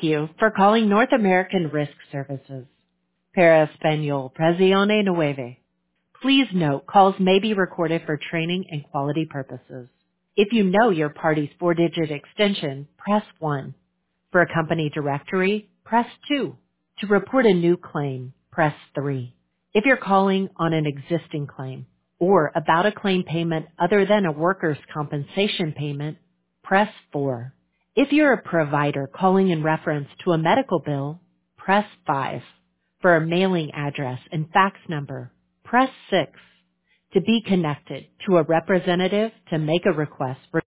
you for calling North American Risk Services. Para Español, Presione Nueve. Please note calls may be recorded for training and quality purposes. If you know your party's four-digit extension, press 1. For a company directory, press 2. To report a new claim, press 3. If you're calling on an existing claim or about a claim payment other than a workers' compensation payment, press 4. If you're a provider calling in reference to a medical bill, press 5. For a mailing address and fax number, press 6. To be connected to a representative to make a request for